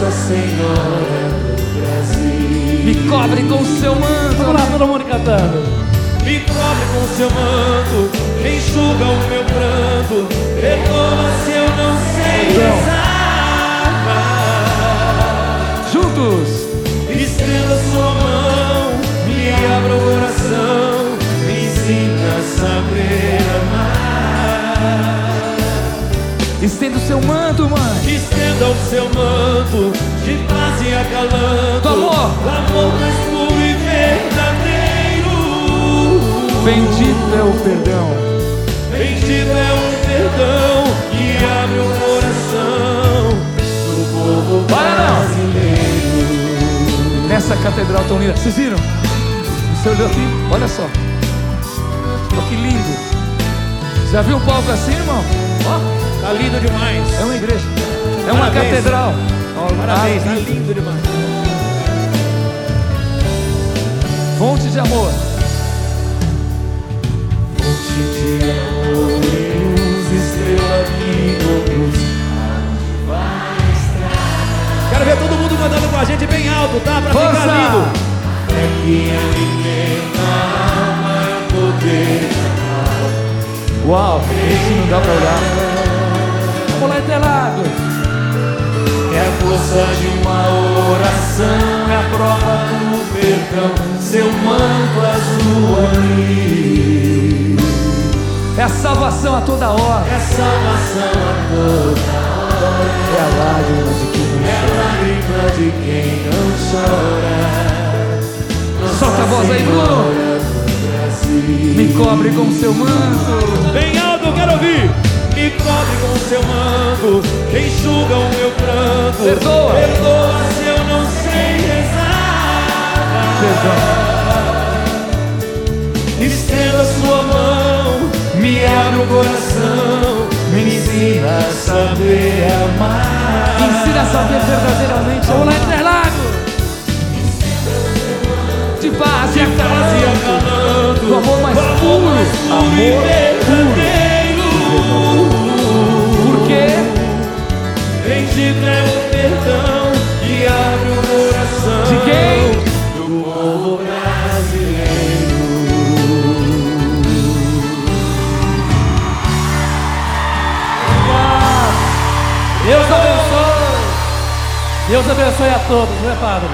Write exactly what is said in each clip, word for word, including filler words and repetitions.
Nossa Senhora do Brasil. Me cobre com o seu manto. Vamos lá, todo mundo cantando. Me cobre com seu manto, enxuga o meu pranto, perdoa se eu não sei rezar. Juntos. Estenda sua mão, me abra o coração, me ensina a saber amar. Estenda o seu manto, mãe. Estenda o seu manto, de paz e acalanto, do amor, amor mais puro e verdadeiro. Bendito é o perdão. Bendito é o perdão que abre o coração do povo brasileiro. Nessa catedral tão linda. Vocês viram? Você olhou aqui? Olha só. Olha que lindo. Já viu um palco assim, irmão? Ó, tá lindo demais. É uma igreja. É uma Parabéns. catedral. Parabéns, tá lindo demais. Fonte de amor. Fonte de amor e luz, estrela que conduz aonde vai estar. Quero ver todo mundo cantando com a gente bem alto, tá? Pra Força. ficar lindo. É que alimenta a alma e o poder da alma. Uau, esse não dá pra olhar. Vamos lá, Interlagos. É a força de uma oração, é a prova do perdão, seu manto azul ali. É a salvação a toda hora. É a salvação a toda hora. É a lágrima de quem não É a lágrima de quem não chora. Nossa Solta a voz aí, Bruno. Me cobre com seu manto. Bem alto, eu quero ouvir. Me cobre com seu manto, enxuga o meu pranto, perdoa, perdoa se eu não sei rezar. Perdoa. Estenda sua mão, me abre o coração, me ensina a saber amar. Ensina a saber verdadeiramente. Vamos lá, Interlagos. De paz e acalanto, do amor mais puro, amor verdadeiro. Por quê? Bendito é o perdão que abre o coração. De quem? Do povo brasileiro. Deus abençoe. Deus abençoe a todos, né, Padre?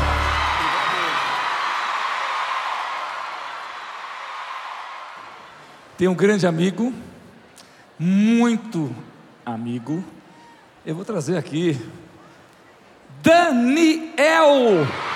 Tem um grande amigo, muito amigo. Eu vou trazer aqui Daniel.